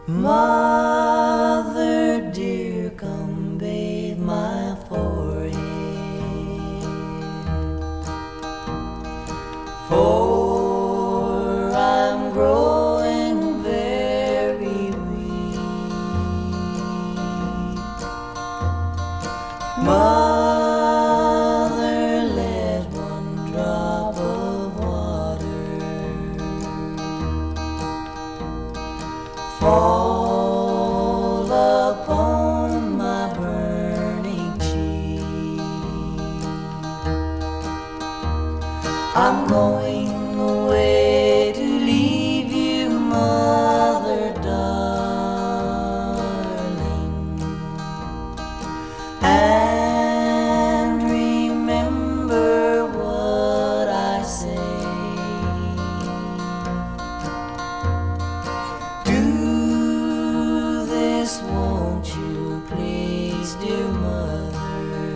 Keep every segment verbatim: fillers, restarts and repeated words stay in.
Mother dear, come bathe my forehead, for I'm growing very weak. Mother, let one drop of water fall upon my burning cheek. I'm going away to leave you, mother darling, and remember what I say. Do this, won't you please, dear mother?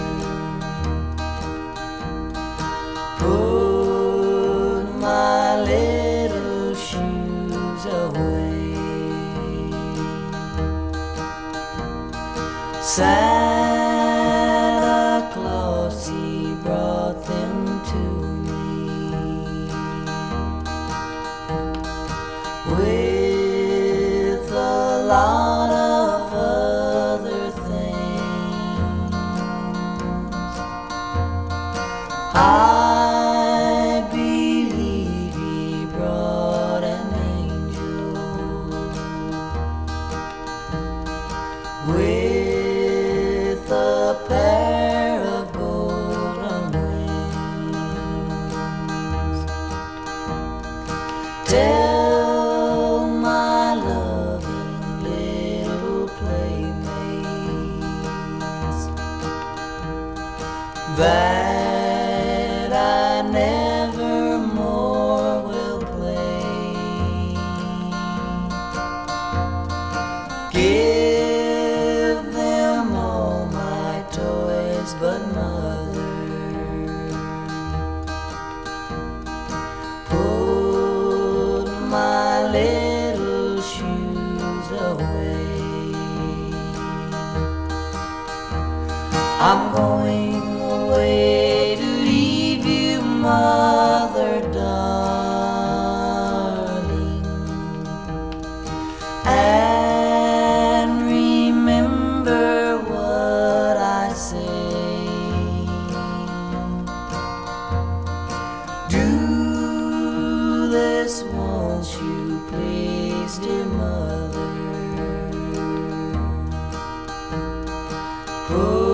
Put my little shoes away. Santa Claus, he brought them to me with a lot of other things. I believe he brought an angel with a pair of golden wings. Tell my loving little playmates that I never more will play. Give them all my toys, but mother, put my little shoes away. I'm going away to leave you, mother darling, and remember what I say. Do this, won't you please, dear mother? Put